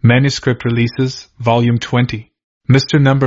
Manuscript Releases, Volume 20. Mr. Number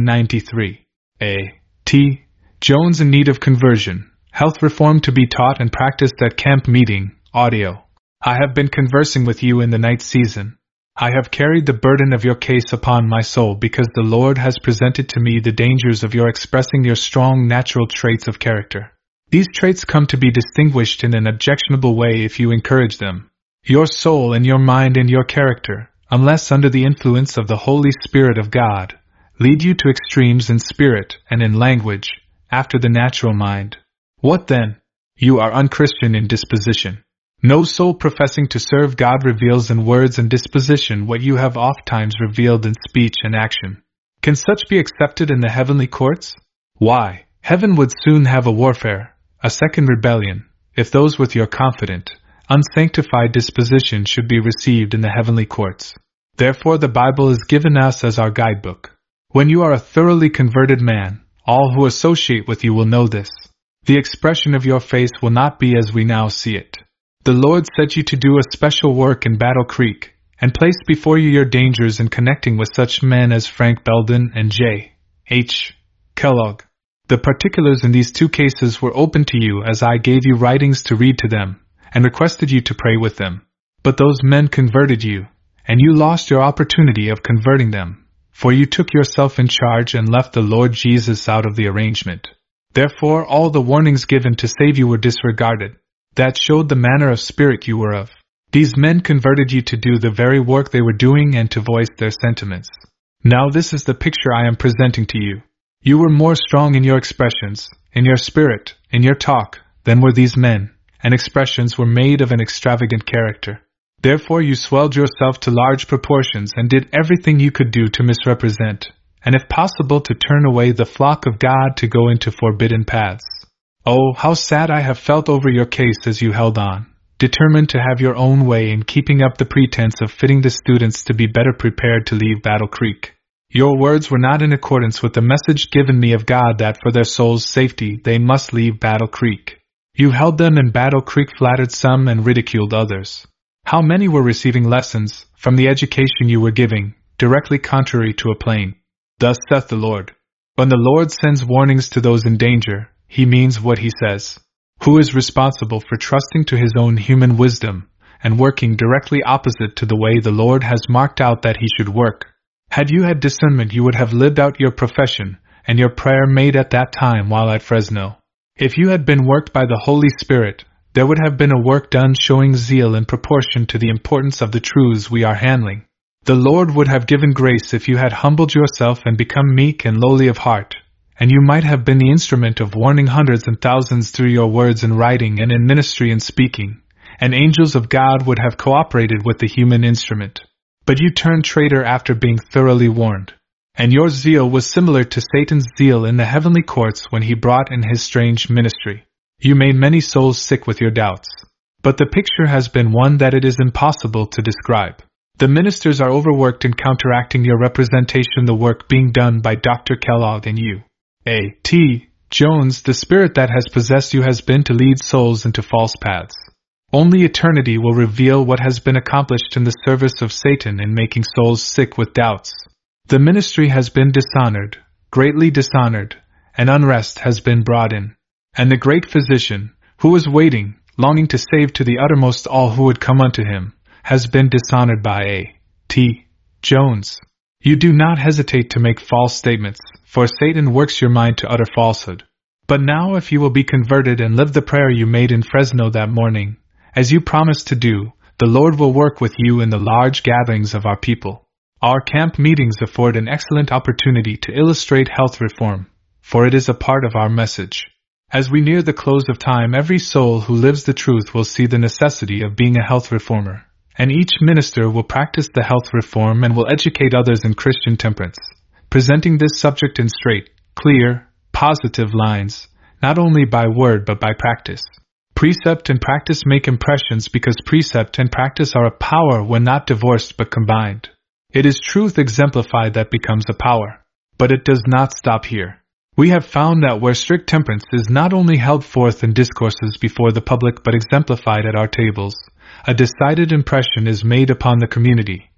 1493. A. T. Jones in need of conversion. Health reform to be taught and practiced at camp meeting. Audio. I have been conversing with you in the night season. I have carried the burden of your case upon my soul because the Lord has presented to me the dangers of your expressing your strong natural traits of character. These traits come to be distinguished in an objectionable way if you encourage them. Your soul and your mind and your character, unless under the influence of the Holy Spirit of God, lead you to extremes in spirit and in language, after the natural mind. What then? You are unchristian in disposition. No soul professing to serve God reveals in words and disposition what you have ofttimes revealed in speech and action. Can such be accepted in the heavenly courts? Why, heaven would soon have a warfare, a second rebellion, if those with your confident, unsanctified disposition should be received in the heavenly courts. Therefore the Bible is given us as our guidebook. When you are a thoroughly converted man, all who associate with you will know this. The expression of your face will not be as we now see it. The Lord set you to do a special work in Battle Creek, and placed before you your dangers in connecting with such men as Frank Belden and J. H. Kellogg. The particulars in these two cases were open to you as I gave you writings to read to them, and requested you to pray with them. But those men converted you, and you lost your opportunity of converting them, for you took yourself in charge and left the Lord Jesus out of the arrangement. Therefore all the warnings given to save you were disregarded, that showed the manner of spirit you were of. These men converted you to do the very work they were doing and to voice their sentiments. Now this is the picture I am presenting to you. You were more strong in your expressions, in your spirit, in your talk, than were these men, and expressions were made of an extravagant character. Therefore you swelled yourself to large proportions and did everything you could do to misrepresent, and if possible to turn away the flock of God to go into forbidden paths. Oh, how sad I have felt over your case as you held on, determined to have your own way in keeping up the pretense of fitting the students to be better prepared to leave Battle Creek. Your words were not in accordance with the message given me of God that for their souls' safety they must leave Battle Creek. You held them in Battle Creek, flattered some and ridiculed others. How many were receiving lessons, from the education you were giving, directly contrary to a plain? Thus saith the Lord. When the Lord sends warnings to those in danger, He means what He says. Who is responsible for trusting to his own human wisdom, and working directly opposite to the way the Lord has marked out that he should work? Had you had discernment you would have lived out your profession, and your prayer made at that time while at Fresno. If you had been worked by the Holy Spirit, there would have been a work done showing zeal in proportion to the importance of the truths we are handling. The Lord would have given grace if you had humbled yourself and become meek and lowly of heart, and you might have been the instrument of warning hundreds and thousands through your words in writing and in ministry and speaking, and angels of God would have cooperated with the human instrument. But you turned traitor after being thoroughly warned. And your zeal was similar to Satan's zeal in the heavenly courts when he brought in his strange ministry. You made many souls sick with your doubts. But the picture has been one that it is impossible to describe. The ministers are overworked in counteracting your representation, the work being done by Dr. Kellogg and you. A. T. Jones, the spirit that has possessed you has been to lead souls into false paths. Only eternity will reveal what has been accomplished in the service of Satan in making souls sick with doubts. The ministry has been dishonored, greatly dishonored, and unrest has been brought in. And the great physician, who was waiting, longing to save to the uttermost all who would come unto him, has been dishonored by A. T. Jones. You do not hesitate to make false statements, for Satan works your mind to utter falsehood. But now if you will be converted and live the prayer you made in Fresno that morning, as you promised to do, the Lord will work with you in the large gatherings of our people. Our camp meetings afford an excellent opportunity to illustrate health reform, for it is a part of our message. As we near the close of time, every soul who lives the truth will see the necessity of being a health reformer, and each minister will practice the health reform and will educate others in Christian temperance, presenting this subject in straight, clear, positive lines, not only by word but by practice. Precept and practice make impressions because precept and practice are a power when not divorced but combined. It is truth exemplified that becomes a power. But it does not stop here. We have found that where strict temperance is not only held forth in discourses before the public but exemplified at our tables, a decided impression is made upon the community,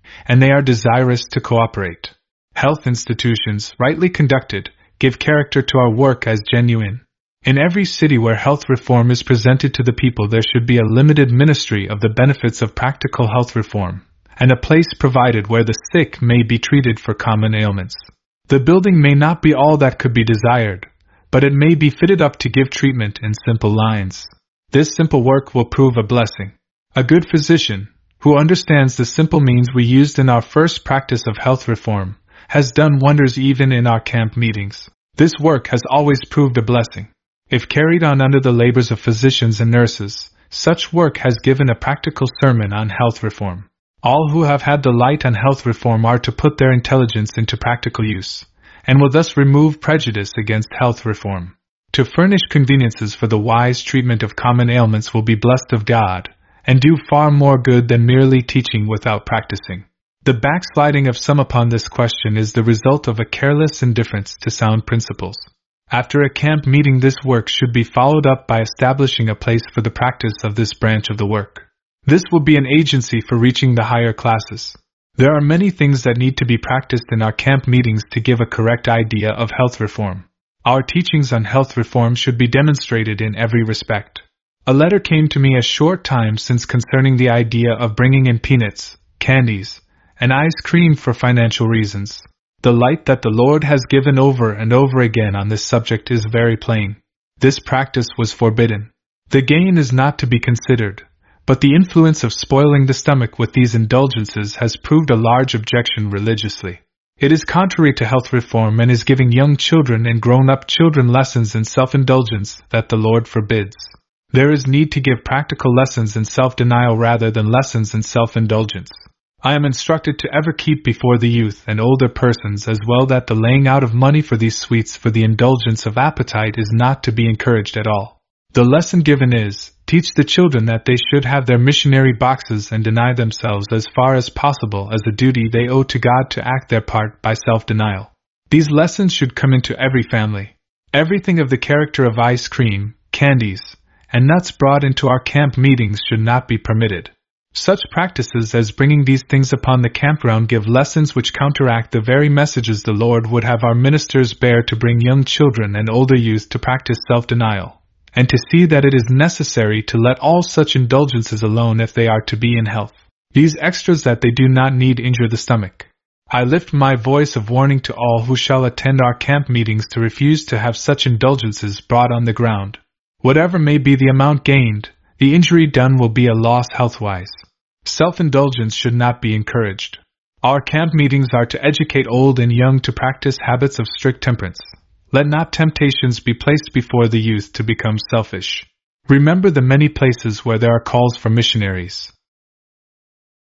and they are desirous to cooperate. Health institutions, rightly conducted, give character to our work as genuine. In every city where health reform is presented to the people, there should be a limited ministry of the benefits of practical health reform, and a place provided where the sick may be treated for common ailments. The building may not be all that could be desired, but it may be fitted up to give treatment in simple lines. This simple work will prove a blessing. A good physician, who understands the simple means we used in our first practice of health reform, has done wonders even in our camp meetings. This work has always proved a blessing. If carried on under the labors of physicians and nurses, such work has given a practical sermon on health reform. All who have had the light on health reform are to put their intelligence into practical use, and will thus remove prejudice against health reform. To furnish conveniences for the wise treatment of common ailments will be blessed of God, and do far more good than merely teaching without practicing. The backsliding of some upon this question is the result of a careless indifference to sound principles. After a camp meeting, this work should be followed up by establishing a place for the practice of this branch of the work. This will be an agency for reaching the higher classes. There are many things that need to be practiced in our camp meetings to give a correct idea of health reform. Our teachings on health reform should be demonstrated in every respect. A letter came to me a short time since concerning the idea of bringing in peanuts, candies, and ice cream for financial reasons. The light that the Lord has given over and over again on this subject is very plain. This practice was forbidden. The gain is not to be considered, but the influence of spoiling the stomach with these indulgences has proved a large objection religiously. It is contrary to health reform and is giving young children and grown-up children lessons in self-indulgence that the Lord forbids. There is need to give practical lessons in self-denial rather than lessons in self-indulgence. I am instructed to ever keep before the youth and older persons as well that the laying out of money for these sweets for the indulgence of appetite is not to be encouraged at all. The lesson given is, teach the children that they should have their missionary boxes and deny themselves as far as possible as a duty they owe to God to act their part by self-denial. These lessons should come into every family. Everything of the character of ice cream, candies, and nuts brought into our camp meetings should not be permitted. Such practices as bringing these things upon the campground give lessons which counteract the very messages the Lord would have our ministers bear to bring young children and older youth to practice self-denial, and to see that it is necessary to let all such indulgences alone if they are to be in health. These extras that they do not need injure the stomach. I lift my voice of warning to all who shall attend our camp meetings to refuse to have such indulgences brought on the ground. Whatever may be the amount gained, the injury done will be a loss health-wise. Self-indulgence should not be encouraged. Our camp meetings are to educate old and young to practice habits of strict temperance. Let not temptations be placed before the youth to become selfish. Remember the many places where there are calls for missionaries.